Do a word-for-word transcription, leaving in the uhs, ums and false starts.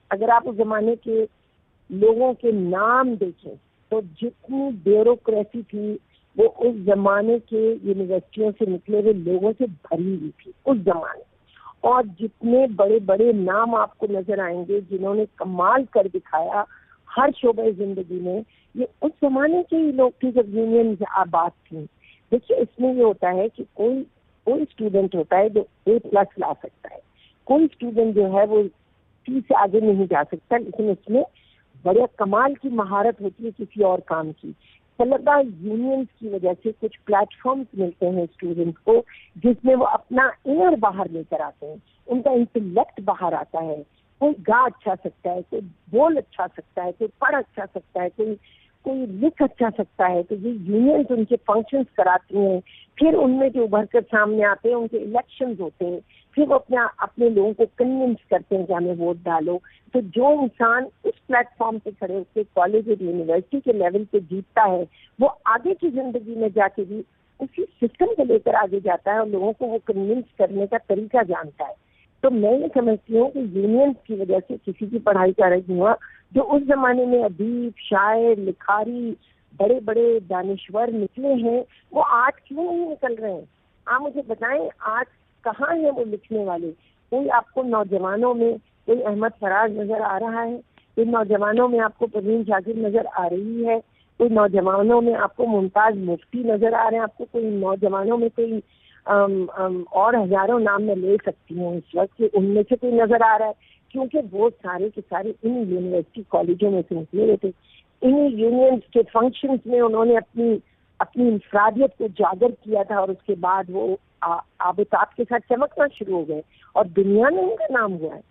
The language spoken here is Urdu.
اگر آپ اس زمانے کے لوگوں کے نام دیکھیں تو جتنی بیوروکریسی تھی وہ اس زمانے کے یونیورسٹیوں سے نکلے ہوئے لوگوں سے بھری ہوئی تھی اس زمانے. اور جتنے بڑے بڑے نام آپ کو نظر آئیں گے جنہوں نے کمال کر دکھایا ہر شعبۂ زندگی میں، یہ اس زمانے کے ہی لوگ تھے جب یونینز آباد تھیں. دیکھیے اس میں یہ ہوتا ہے کہ کوئی کوئی اسٹوڈنٹ ہوتا ہے جو اے پلس لا سکتا ہے، کوئی اسٹوڈنٹ جو ہے وہ سی سے آگے نہیں جا سکتا، لیکن اس میں بڑے کمال کی مہارت ہوتی ہے کسی اور کام کی. طلبہ یونینز کی وجہ سے کچھ پلیٹ فارمز ملتے ہیں اسٹوڈنٹ کو جس میں وہ اپنا انر باہر لے کر آتے ہیں، ان کا انٹلیکٹ باہر آتا ہے. کوئی گا اچھا سکتا ہے، کوئی بول اچھا سکتا ہے، کوئی پڑھ اچھا سکتا ہے، کوئی کوئی لکھ اچھا سکتا ہے. تو یہ یونینز ان کے فنکشنز کراتی ہیں، پھر ان میں جو ابھر کر سامنے آتے ہیں ان کے الیکشنز ہوتے ہیں، پھر وہ اپنے اپنے لوگوں کو کنونس کرتے ہیں کہ ہمیں ووٹ ڈالو. تو جو انسان اس پلیٹ فارم پہ کھڑے ہو کے کالج اور یونیورسٹی کے لیول پہ جیتتا ہے وہ آگے کی زندگی میں جا کے بھی اسی سسٹم کو لے کر آگے جاتا ہے اور لوگوں کو وہ کنونس کرنے کا طریقہ جانتا ہے. تو میں یہ سمجھتی ہوں کہ یونینز کی وجہ سے کسی کی پڑھائی کا رج ہوا. جو اس زمانے میں ادیب، شاعر، لکھاری، بڑے بڑے دانشور نکلے ہیں وہ آج کیوں نہیں نکل رہے ہیں؟ آپ مجھے بتائیں آج کہاں ہیں وہ لکھنے والے؟ کوئی آپ کو نوجوانوں میں کوئی احمد فراز نظر آ رہا ہے؟ کوئی نوجوانوں میں آپ کو پروین شاکر نظر آ رہی ہے؟ کوئی نوجوانوں میں آپ کو ممتاز مفتی نظر آ رہے ہیں؟ آپ کو کوئی نوجوانوں میں کوئی ام ام اور ہزاروں نام میں لے سکتی ہوں اس وقت کہ ان میں سے کوئی نظر آ رہا ہے؟ کیونکہ وہ سارے کے سارے ان یونیورسٹی کالجوں میں سے نکلے ہوئے تھے. انہیں یونینز کے فنکشنز میں انہوں نے اپنی اپنی انفرادیت کو اجاگر کیا تھا اور اس کے بعد وہ آب و تاب کے ساتھ چمکنا شروع ہو گئے اور دنیا میں ان کا نام ہوا ہے.